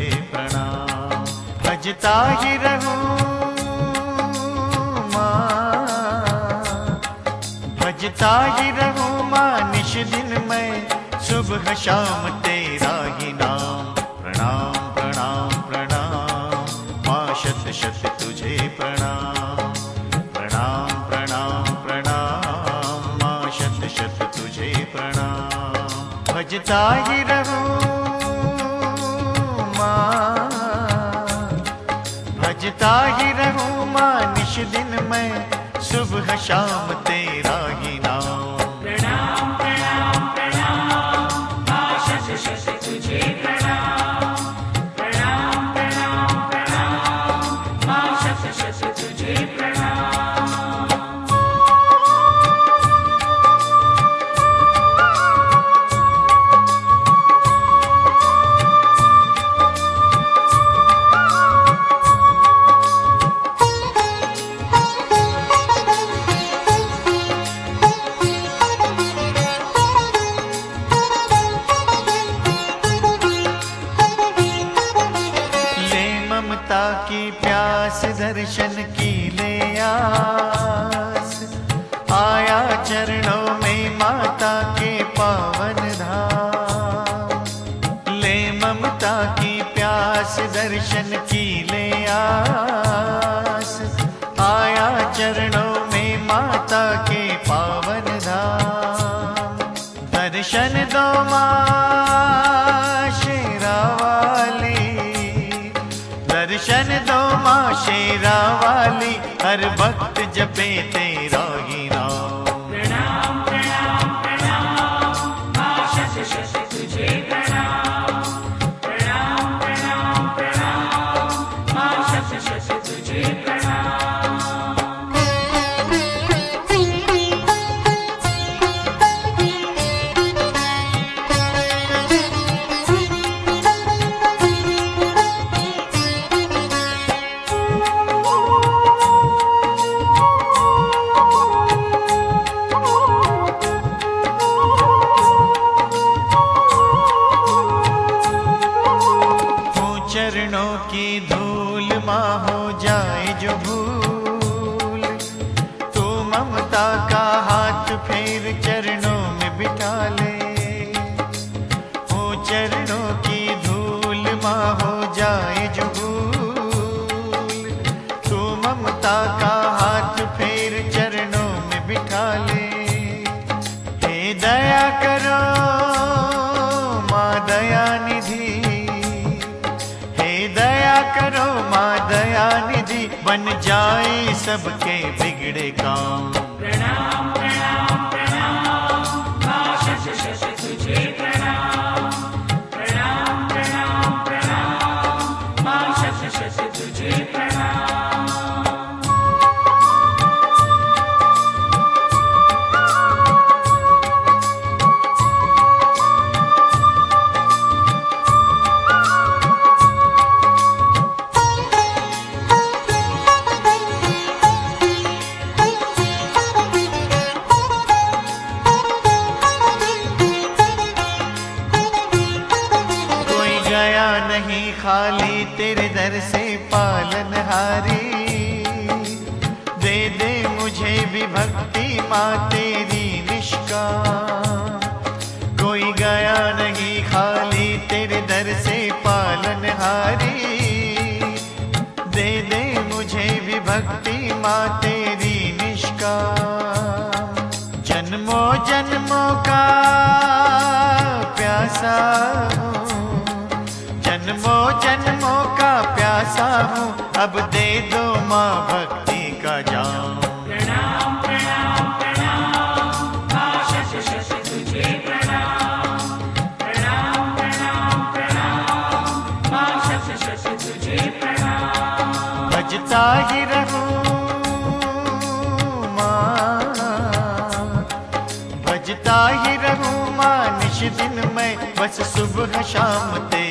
तुझे प्रणाम। भजता ही रहूं माँ, भजता ही रहूं माँ निश दिन मैं, सुबह शाम तेरा ही नाम। प्रणाम प्रणाम प्रणाम माँ, शत शत तुझे प्रणाम। प्रणाम प्रणाम प्रणाम माँ, शत शत तुझे प्रणाम। भजता ही रहूं माँ, भजता ही रहूं माँ निश दिन मैं, सुबह शाम तेरा ही नाम। प्रणाम प्रणाम प्रणाम माँ, शत शत तुझे प्रणाम। प्रणाम प्रणाम प्रणाम माँ, शत शत तुझे प्रणाम। ममता की प्यास दर्शन की ले आस, आया चरणों में माता के पावन धाम। ले ममता की प्यास दर्शन की ले आस, आया चरणों में माता के पावन धाम। दर्शन दो माँ शेरा वाली, दर्शन दो माँ शेरा वाली, हर भक्त जपे तेरा ही नाम। प्रणाम प्रणाम प्रणाम माँ, शत शत तुझे प्रणाम। प्रणाम प्रणाम प्रणाम माँ, शत शत तुझे प्रणाम। चरणों की धूल माँ हो जाए जो भूल, तू ममता का हाथ फेर चरणों में बिठा ले। ओ चरणों की धूल माँ हो जाए जो भूल, तू ममता का हाथ फेर चरणों में बिठा ले। हे दया करो माँ दया निधि, दया करो माँ दया निधि, बन जाए सबके बिगड़े काम। प्रणाम प्रणाम प्रणाम माँ, शत शत तुझे प्रणाम। प्रणाम प्रणाम प्रणाम माँ, शत शत तुझे प्रणाम। गया नहीं खाली तेरे दर से पालनहारी, दे दे मुझे भी भक्ति माँ तेरी निष्काम। कोई गया नहीं खाली तेरे दर से पालनहारी, दे दे मुझे भी भक्ति माँ तेरी निष्काम। जन्मों जन्मों का प्यासा हूँ, जन्मों जन्मों का प्यासा हूँ, अब दे दो माँ भक्ति का जाम। प्रणाम प्रणाम प्रणाम माँ, शत शत तुझे प्रणाम। प्रणाम प्रणाम प्रणाम माँ, शत शत तुझे प्रणाम। भजता ही रहूं माँ, भजता ही रहूं माँ निश दिन मैं, बस सुबह शाम तेरा